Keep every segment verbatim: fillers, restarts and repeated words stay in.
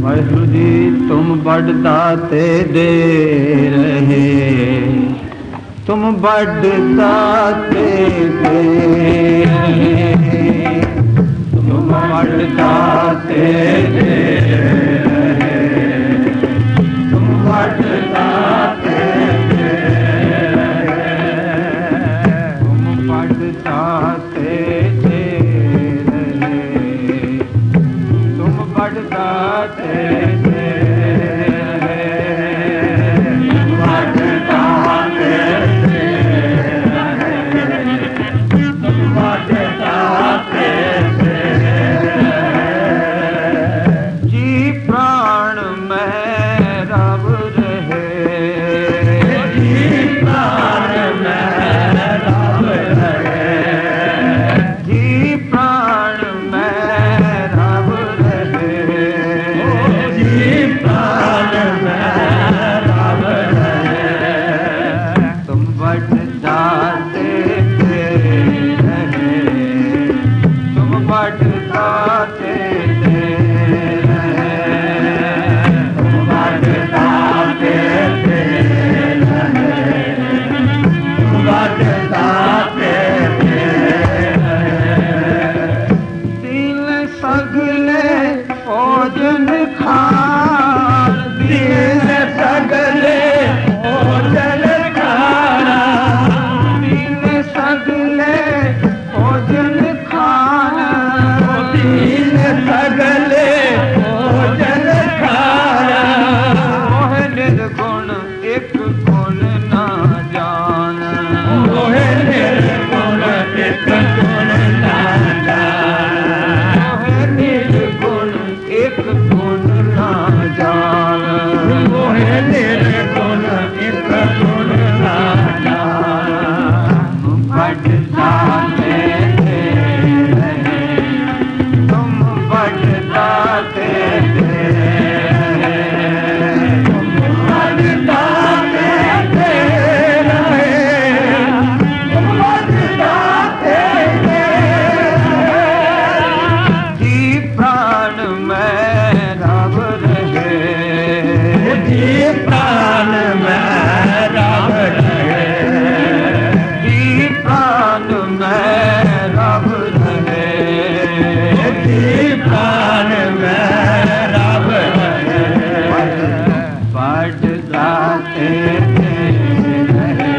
वाहिगुरु जी तुम बड़ दाते दे रहे, तुम बड़ दाते दे रहे, तुम बड़ दाते दे रहे, तुम बड़ दाते दे रहे, तुम बड़ दाते दे रहे, तुम बड़ दाते दे रहे, तुम बड़ दाते दे रहे, तुम बड़ दाते दे रहे। जी प्राण में रब रहे, जी प्राण में रब रहे, जी प्राण में रब रहे, जी प्राण में रब रहे। तुम बड़ दाते दे रहे, तुम बड़ दाते दे रहे, तुम बड़ दाते दे रहे, तुम बड़ दाते दे रहे। दिल सगले भोजन खान, दिल सगले भोजन खाना, दिल सगले भोजन खाना, दिल सगले भोजन खाना। मोह निर्गुण एक गुण ना जान, मोह निर्गुण एक गुण ना जान, मोह निर्गुण एक गुण ना जान, मोह निर्गुण एक गुण ना जान। बड़ दाते दे रहे, तुम बड़ दाते दे रहे, तुम बड़ दाते दे रहे, तुम बड़ दाते दे रहे। जी प्राण में रब रहे, जी प्राण में रब रहे, जी प्राण में रब रहे, जी प्राण में रब रहे। बड़ दाते दे रहे,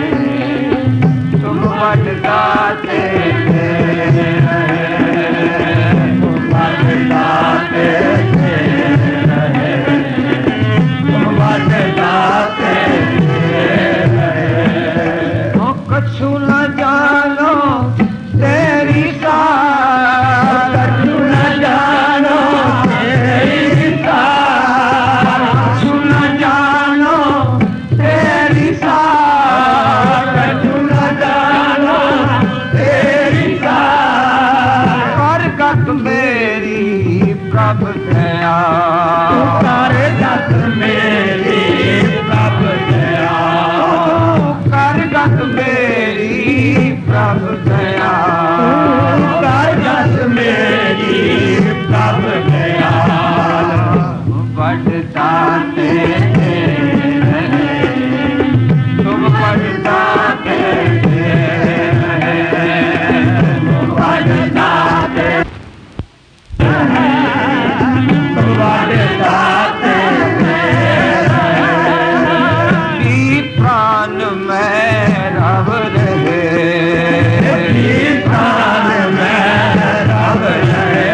तुम बड़ दाते दे रहे, तुम बड़ दाते दे रहे, तुम बड़ दाते दे रहे। ओ कछु न जानो तेरी सार, कछु न जानो तेरी सार, कछु न जानो तेरी सार, कछु न जानो तेरी सार। कर गत मेरी प्रभ दया, कर गत मेरी प्रभ दया, कर गत मेरी प्रभ दया, कर गत मेरी प्रभ दया। बड़ दाते दे रहे, तुम बड़ दाते दे रहे, तुम बड़ दाते दे रहे, तुम बड़ दाते दे रहे। जी प्राण में रब रहे, जी प्राण में रब रहे,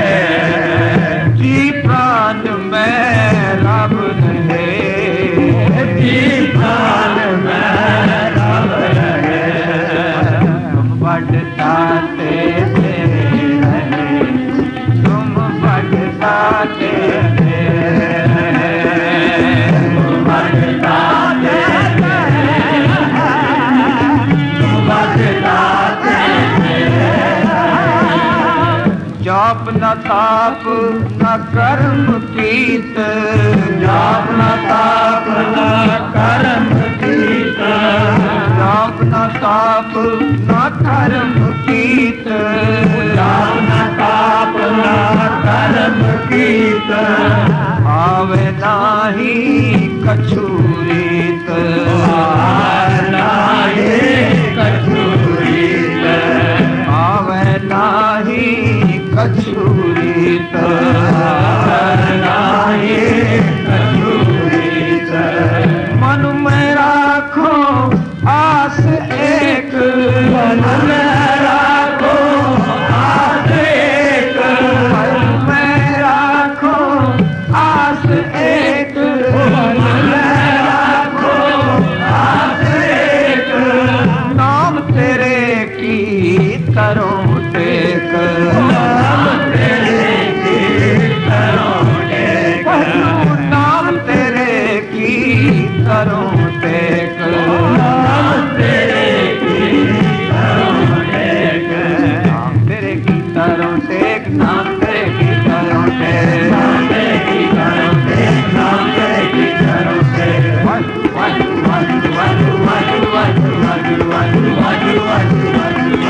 जी प्राण में रब रहे, जी प्राण में रब रहे। तुम बड़ दाते दे रहे, तुम बड़ दाते दे रहे, तुम बड़ दाते दे रहे, तुम बड़ दाते दे रहे। जाप न ताप न कर्म कीत, जाप न ताप न कर्म कीत, जाप न ताप न कर्म कीत, जाप न ताप न कर्म कीत। आवे नाही कछु रीत, आवे नाही कछु रीत, आवे नाही कछु रीत, आवे नाही कछु रीत। मन में राखो आस एक, मन में राखो आस एक, मन में राखो आस एक, मन में राखो आस एक। नाम तेरे की करो टेक, नाम तेरे की करो टेक, नाम तेरे की करो टेक, नाम तेरे की करो टेक, नाम तेरे की करो टेक, नाम तेरे की करो टेक, नाम तेरे की करो टेक, नाम तेरे की करो टेक। वाजू वाजू वाजू वाजू वाजू वाजू वाजू वाजू वाजू वाजू वाजू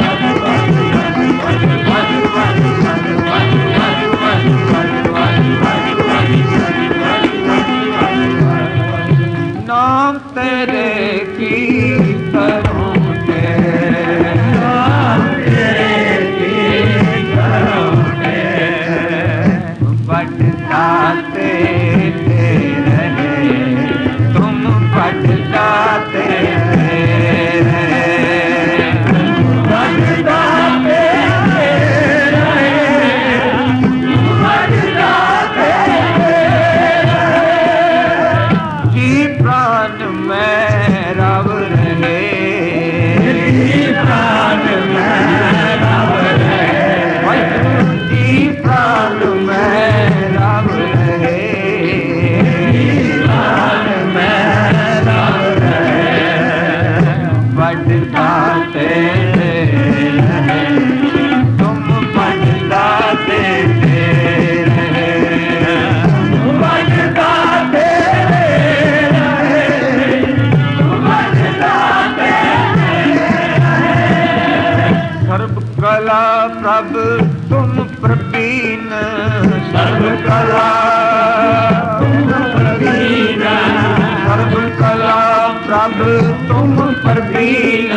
नाम तेरे की करो टेक, नाम तेरे की करो टेक। बटकाते रहे तुम, बटकाते रहे, बटकाते रहे, बटकाते रहे। जी प्राण में रब रहे, जी प्राण में रब रहे, जी प्राण में रब रहे, जी प्राण में रब रहे। बटकाते रहे तुम, बटकाते रहे, बटकाते सर्व कला प्रभ तुम प्रवीण, सर्व कला तुम प्रवीण, सर्व कला प्रभ तुम प्रवीण,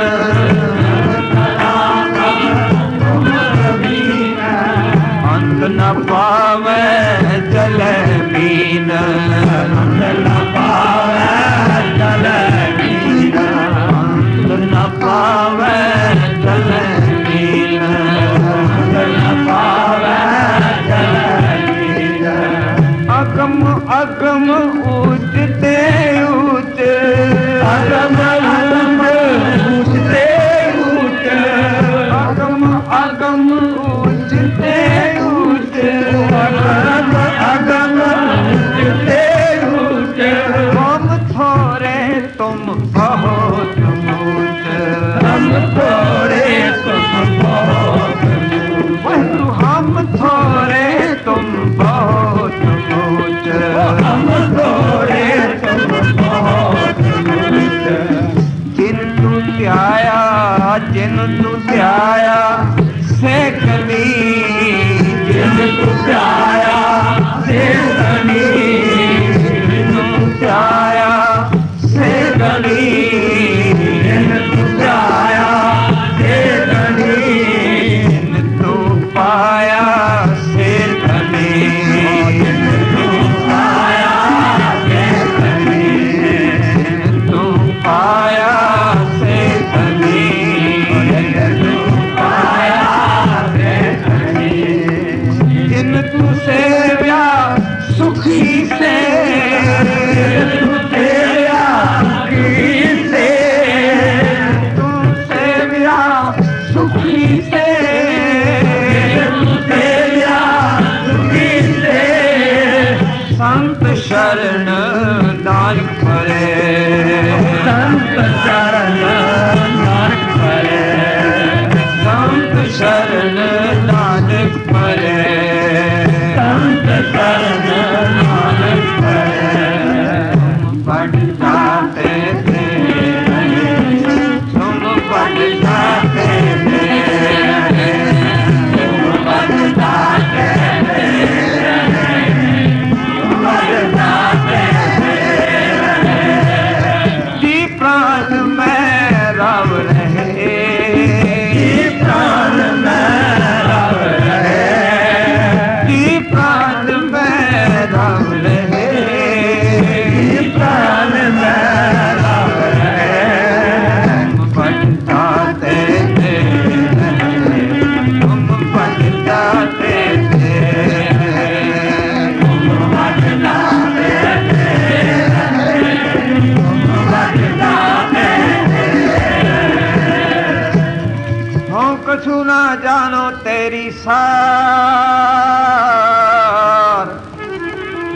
तुम प्रवीण। अंत न पावे जल मीन, अंत न पावे जल मीन, अंत न पावे जल मीन, अंत न पावे जल मीन। अगम अगम ऊंचते ऊंच, अगम अगम ऊंचते ऊंच, अगम अगम ऊंचते ऊंच, अगम अगम ऊंचते ऊंच। हम थोड़े तुम बहुत ऊंच, हम थोड़े तुम बहुत ऊंच, हम थोड़े तुम बहुत ऊंच, हम थोड़े तुम बहुत ऊंच। जिन तू त्याया, जिन तू त्याया से कली, जिन तू त्याया से कली, जिन तू त्याया से कली, जिन तू त्याया से कली, जिन तू पाया से कली, जिन तू पाया से कली, जिन तू पाया से कली, जिन तू पाया से कली। जिन तू सेव्या सुखी से, तू सेव्या सुखी से, तू सेव्या सुखी से, तू सेव्या सुखी से। संत शरण नानक परे, संत शरण नानक परे, संत शरण नानक परे, संत शरण नानक परे। बढ़ जाते थे तुम, बढ़ जाते थे, तुम बढ़ जाते थे, तुम जानो तेरी सार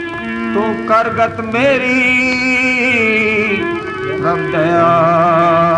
तू करगत मेरी रब दया